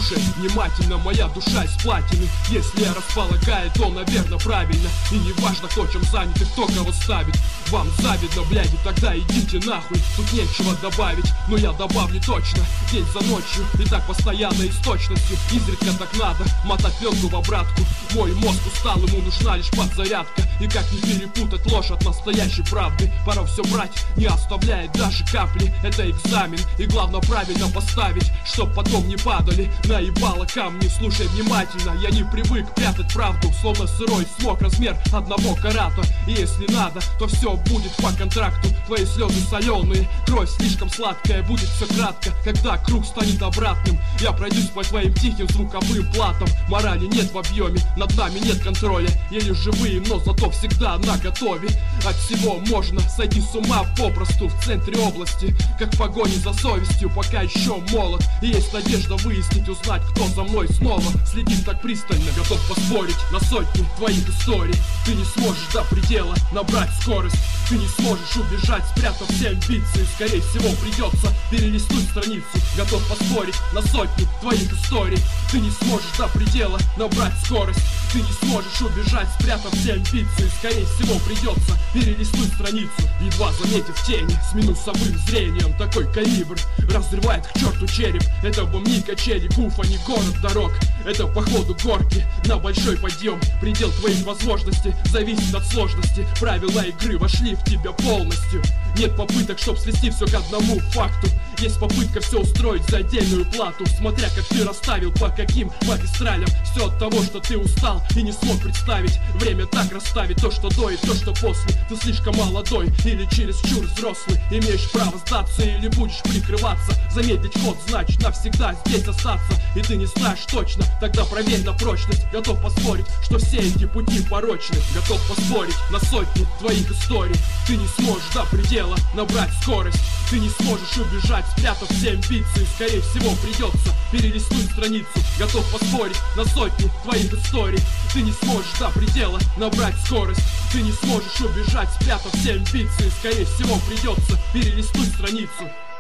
Слушай внимательно, моя душа из платины. Если я располагаю, то, наверное, правильно. И не важно, кто чем занят и кто кого ставит. Вам завидно, бляди, тогда идите нахуй. Тут нечего добавить, но я добавлю точно. День за ночью, и так постоянно и с точностью. Изредка так надо, мотать пленку в обратку. Мой мозг устал, ему нужна лишь подзарядка. И как не перепутать ложь от настоящей правды. Пора все брать, не оставляет даже капли. Это экзамен, и главное правильно поставить, чтоб потом не падали наебало камни. Слушай внимательно, я не привык прятать правду. Словно сырой смог размер одного карата. И если надо, то все будет по контракту. Твои слезы соленые, кровь слишком сладкая. Будет все кратко, когда круг станет обратным. Я пройдусь по твоим тихим звуковым платам. Морали нет в объеме, над нами нет контроля. Еле живые, но зато всегда наготове. От всего можно сойти с ума попросту в центре области, как в погоне за совестью, пока еще молод. И есть надежда выяснить, узнать, кто за мной снова следит так пристально. Готов поспорить на сотни твоих историй. Ты не сможешь до предела набрать скорость. Ты не сможешь убежать, спрятав все амбиции. Скорее всего придется перелистнуть страницу. Готов поспорить на сотни твоих историй. Ты не сможешь до предела набрать скорость. Ты не сможешь убежать, спрятав все амбиции. Скорее всего придется перелистнуть страницу. Едва заметив тени с минусовым зрением, такой калибр разрывает к черту череп. Это вам не качели, гуфа, не город дорог. Это походу горки на большой подъем. Предел твоих возможностей зависит от сложности. Правила игры вошли в тебя полностью. Нет попыток, чтоб свести все к одному факту. Есть попытка все устроить за отдельную плату. Смотря как ты расставил по каким магистралям. Все от того, что ты устал и не смог представить. Время так расставить то, что до и то, что после. Ты слишком молодой или чересчур взрослый. Имеешь право сдаться или будешь прикрываться. Замедлить ход значит навсегда здесь остаться. И ты не знаешь точно, тогда проверь на прочность. Готов поспорить, что все эти пути порочны. Готов поспорить на сотни твоих историй. Ты не сможешь до предела набрать скорость. Ты не сможешь убежать, спрятав все амбиции. Скорее всего придется перелистнуть страницу. Готов поспорить на сотни твоих историй. Ты не сможешь до предела набрать скорость. Ты не сможешь убежать, спрятав все амбиции. Скорее всего придется перелистнуть страницу.